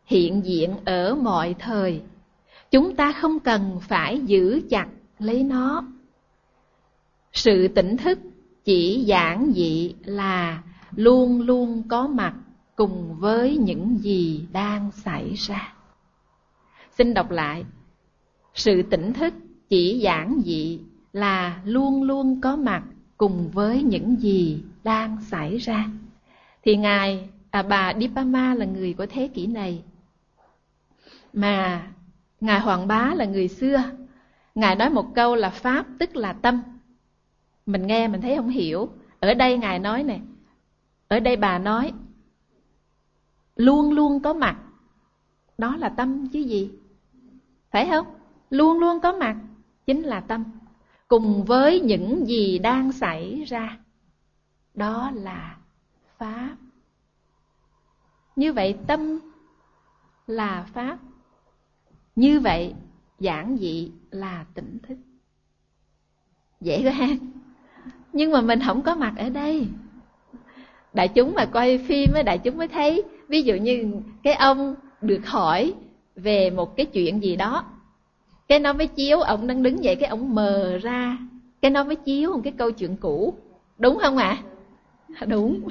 hiện diện ở mọi thời. Chúng ta không cần phải giữ chặt lấy nó. Sự tỉnh thức chỉ giản dị là luôn luôn có mặt cùng với những gì đang xảy ra. Xin đọc lại. Sự tỉnh thức chỉ giản dị là luôn luôn có mặt cùng với những gì đang xảy ra. Thì bà Dipama là người của thế kỷ này, mà Ngài Hoàng Bá là người xưa. Ngài nói một câu là Pháp tức là tâm. Mình nghe mình thấy không hiểu. Ở đây Ngài nói này, ở đây bà nói luôn luôn có mặt, đó là tâm chứ gì, phải không? Luôn luôn có mặt chính là tâm, cùng với những gì đang xảy ra, đó là Pháp. Như vậy tâm là Pháp, như vậy giản dị là tỉnh thức. Dễ quá ha. Nhưng mà mình không có mặt ở đây. Đại chúng mà coi phim đại chúng mới thấy. Ví dụ như cái ông được hỏi về một cái chuyện gì đó, cái nó mới chiếu, ông đang đứng dậy, cái ông mờ ra, cái nó mới chiếu một cái câu chuyện cũ. Đúng không ạ? Đúng.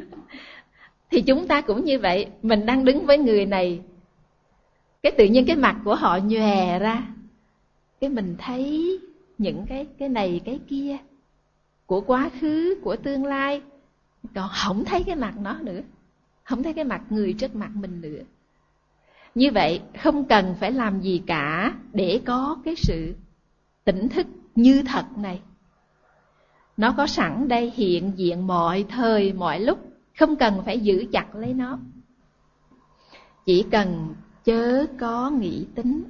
Thì chúng ta cũng như vậy. Mình đang đứng với người này, cái tự nhiên cái mặt của họ nhòe ra, cái mình thấy những cái này cái kia, của quá khứ, của tương lai, còn không thấy cái mặt nó nữa, không thấy cái mặt người trước mặt mình nữa. Như vậy không cần phải làm gì cả để có cái sự tỉnh thức như thật này. Nó có sẵn đây, hiện diện mọi thời mọi lúc, không cần phải giữ chặt lấy nó. Chỉ cần chớ có nghĩ tính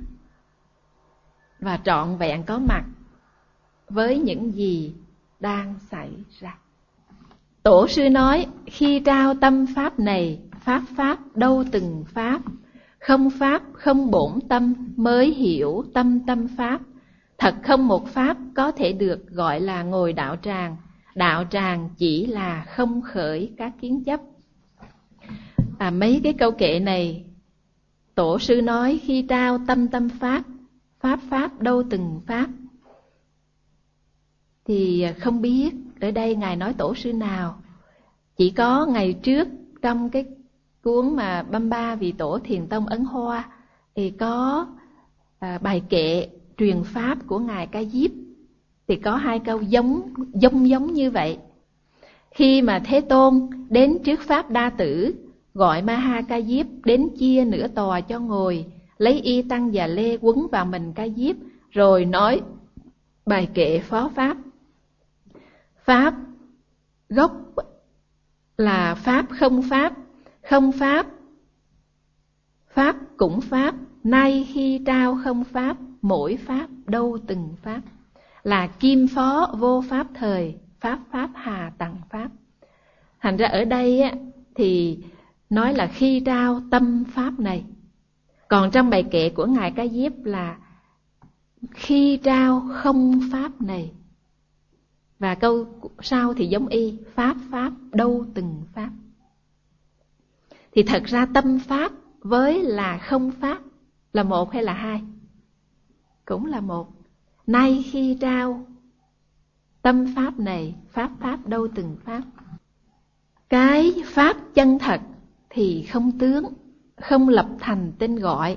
và trọn vẹn có mặt với những gì đang xảy ra. Tổ sư nói, khi trao tâm pháp này, pháp đâu từng pháp, không pháp không bổn tâm mới hiểu tâm pháp. Thật không một pháp có thể được gọi là ngồi đạo tràng. Đạo tràng chỉ là không khởi các kiến chấp. Mấy cái câu kệ này tổ sư nói khi trao tâm pháp, pháp đâu từng pháp. Thì không biết ở đây Ngài nói tổ sư nào. Chỉ có ngày trước trong cái cuốn mà Bamba Vị Tổ Thiền Tông Ấn Hoa thì có bài kệ truyền pháp của Ngài Ca Diếp, thì có hai câu giống như vậy. Khi mà Thế Tôn đến trước pháp Đa Tử, gọi Ma Ha Ca Diếp đến chia nửa tòa cho ngồi, lấy y tăng và lê quấn vào mình Ca Diếp, rồi nói bài kệ phó pháp. Pháp gốc là pháp, không pháp, pháp cũng pháp. Nay khi trao không pháp, mỗi pháp đâu từng pháp. Là kim phó vô pháp thời, pháp hà tặng pháp. Thành ra ở đây thì nói là khi trao tâm pháp này. Còn trong bài kệ của Ngài Ca Diếp là khi trao không pháp này. Và câu sau thì giống y, pháp đâu từng pháp. Thì thật ra tâm pháp với là không pháp là một hay là hai? Cũng là một. Nay khi trao tâm pháp này, pháp đâu từng pháp. Cái pháp chân thật thì không tướng, không lập thành tên gọi.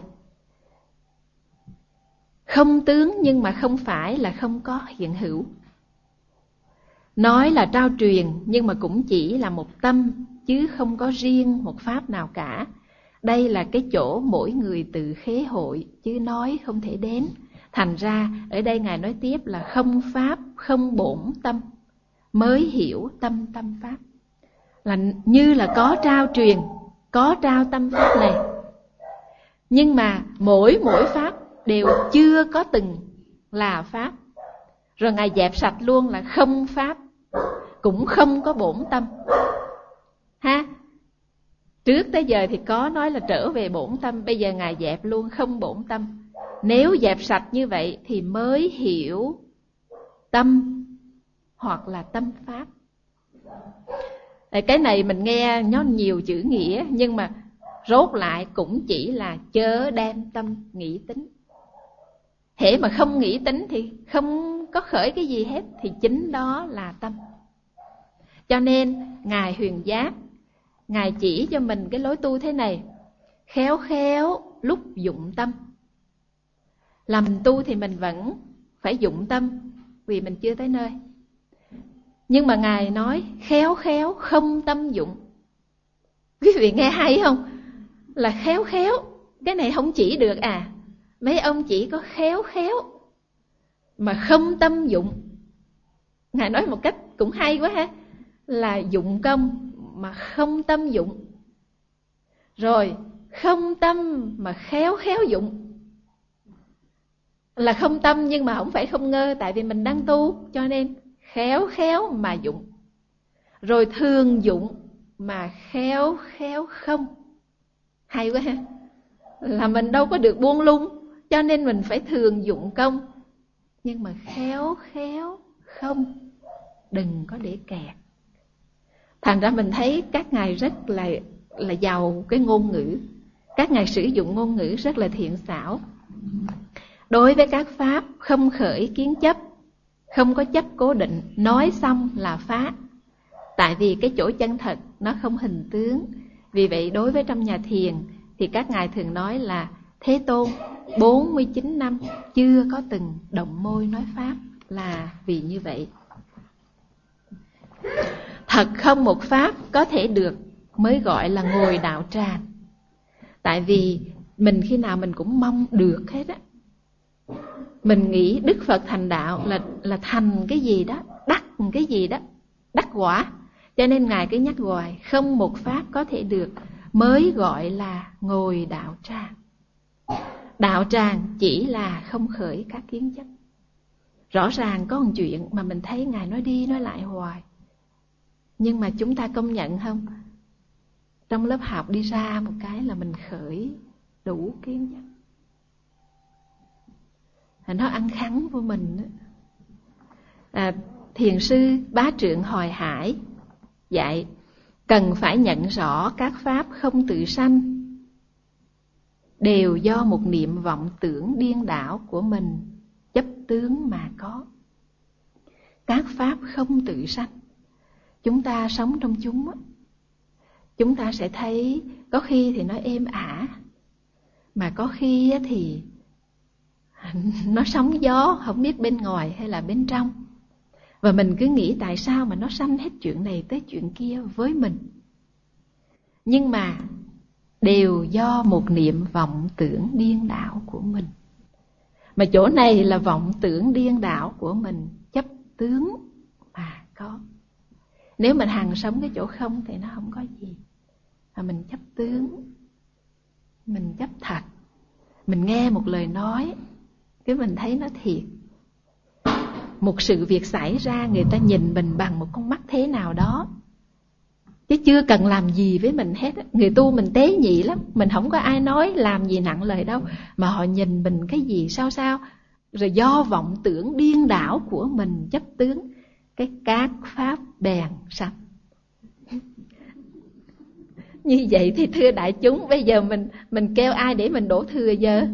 Không tướng nhưng mà không phải là không có hiện hữu. Nói là trao truyền nhưng mà cũng chỉ là một tâm, chứ không có riêng một pháp nào cả. Đây là cái chỗ mỗi người tự khế hội, chứ nói không thể đến. Thành ra ở đây Ngài nói tiếp là không pháp, không bổn tâm mới hiểu tâm pháp. Là như là có trao truyền, có trao tâm pháp này, nhưng mà mỗi pháp đều chưa có từng là pháp. Rồi Ngài dẹp sạch luôn là không pháp, cũng không có bổn tâm ha. Trước tới giờ thì có nói là trở về bổn tâm, bây giờ Ngài dẹp luôn không bổn tâm. Nếu dẹp sạch như vậy thì mới hiểu tâm hoặc là tâm pháp. Cái này mình nghe nó nhiều chữ nghĩa, nhưng mà rốt lại cũng chỉ là chớ đem tâm nghĩ tính. Hễ mà không nghĩ tính thì không có khởi cái gì hết, thì chính đó là tâm. Cho nên Ngài Huyền Giác, Ngài chỉ cho mình cái lối tu thế này: khéo khéo lúc dụng tâm. Làm tu thì mình vẫn phải dụng tâm, vì mình chưa tới nơi. Nhưng mà Ngài nói khéo khéo không tâm dụng. Quý vị nghe hay không? Là khéo khéo, cái này không chỉ được à. Mấy ông chỉ có khéo khéo mà không tâm dụng. Ngài nói một cách cũng hay quá ha, là dụng công mà không tâm dụng. Rồi không tâm mà khéo khéo dụng. Là không tâm nhưng mà không phải không ngơ, tại vì mình đang tu, cho nên khéo khéo mà dụng. Rồi thường dụng mà khéo khéo không. Hay quá ha. Là mình đâu có được buông lung, cho nên mình phải thường dụng công, nhưng mà khéo khéo không, đừng có để kẹt. Thành ra mình thấy các ngài rất là giàu cái ngôn ngữ. Các ngài sử dụng ngôn ngữ rất là thiện xảo. Đối với các pháp không khởi kiến chấp, không có chấp cố định, nói xong là phá. Tại vì cái chỗ chân thật nó không hình tướng. Vì vậy đối với trong nhà thiền thì các ngài thường nói là Thế Tôn 49 năm chưa có từng động môi nói pháp, là vì như vậy. Thật không một pháp có thể được mới gọi là ngồi đạo tràng. Tại vì mình khi nào mình cũng mong được hết á. Mình nghĩ Đức Phật thành đạo là thành cái gì đó, đắc cái gì đó, đắc quả. Cho nên Ngài cứ nhắc hoài, không một pháp có thể được mới gọi là ngồi đạo tràng. Đạo tràng chỉ là không khởi các kiến chấp. Rõ ràng có một chuyện mà mình thấy Ngài nói đi nói lại hoài. Nhưng mà chúng ta công nhận không? Trong lớp học đi ra một cái là mình khởi đủ kiến chấp. Nó ăn khắng của mình đó. Thiền sư Bá Trượng Hồi Hải dạy cần phải nhận rõ các pháp không tự sanh đều do một niệm vọng tưởng điên đảo của mình chấp tướng mà có. Các pháp không tự sanh, chúng ta sống trong chúng, chúng ta sẽ thấy có khi thì nó êm ả, mà có khi thì nó sóng gió, không biết bên ngoài hay là bên trong. Và mình cứ nghĩ tại sao mà nó sanh hết chuyện này tới chuyện kia với mình. Nhưng mà đều do một niệm vọng tưởng điên đảo của mình. Mà chỗ này là vọng tưởng điên đảo của mình, chấp tướng mà có. Nếu mình hằng sống cái chỗ không thì nó không có gì. Mà mình chấp tướng, mình chấp thật. Mình nghe một lời nói, cái mình thấy nó thiệt. Một sự việc xảy ra, người ta nhìn mình bằng một con mắt thế nào đó, chứ chưa cần làm gì với mình hết. Người tu mình tế nhị lắm, mình không có ai nói làm gì nặng lời đâu, mà họ nhìn mình cái gì sao sao. Rồi do vọng tưởng điên đảo của mình chấp tướng, cái các pháp bèn sanh. Như vậy thì thưa đại chúng, bây giờ mình kêu ai để mình đổ thừa giờ?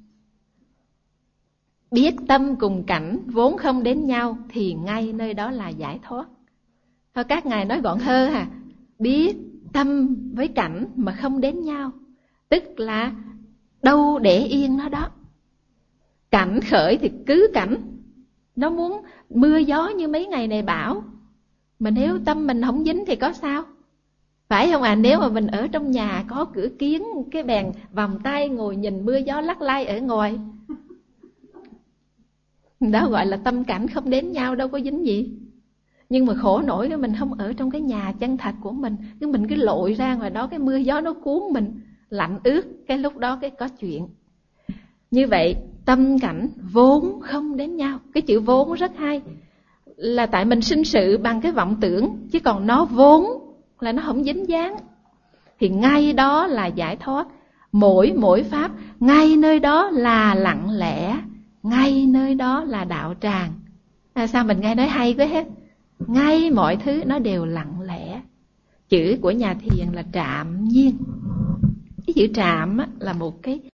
Biết tâm cùng cảnh vốn không đến nhau thì ngay nơi đó là giải thoát. Thôi các ngài nói gọn hơn à. Biết tâm với cảnh mà không đến nhau, tức là đâu để yên nó đó. Cảnh khởi thì cứ cảnh, nó muốn mưa gió như mấy ngày này bão, mà nếu tâm mình không dính thì có sao? Phải không ạ? Nếu mà mình ở trong nhà có cửa kiến, cái bèn vòng tay ngồi nhìn mưa gió lắc lay ở ngoài, đó gọi là tâm cảnh không đến nhau, đâu có dính gì. Nhưng mà khổ nổi cái mình không ở trong cái nhà chân thật của mình, nhưng mình cứ lội ra ngoài đó, cái mưa gió nó cuốn mình, lạnh ướt, cái lúc đó cái có chuyện. Như vậy tâm cảnh vốn không đến nhau. Cái chữ vốn rất hay, là tại mình sinh sự bằng cái vọng tưởng, chứ còn nó vốn là nó không dính dáng. Thì ngay đó là giải thoát. Mỗi pháp ngay nơi đó là lặng lẽ, ngay nơi đó là đạo tràng. Sao mình nghe nói hay quá hết. Ngay mọi thứ nó đều lặng lẽ. Chữ của nhà thiền là trạm nhiên. Cái chữ trạm là một cái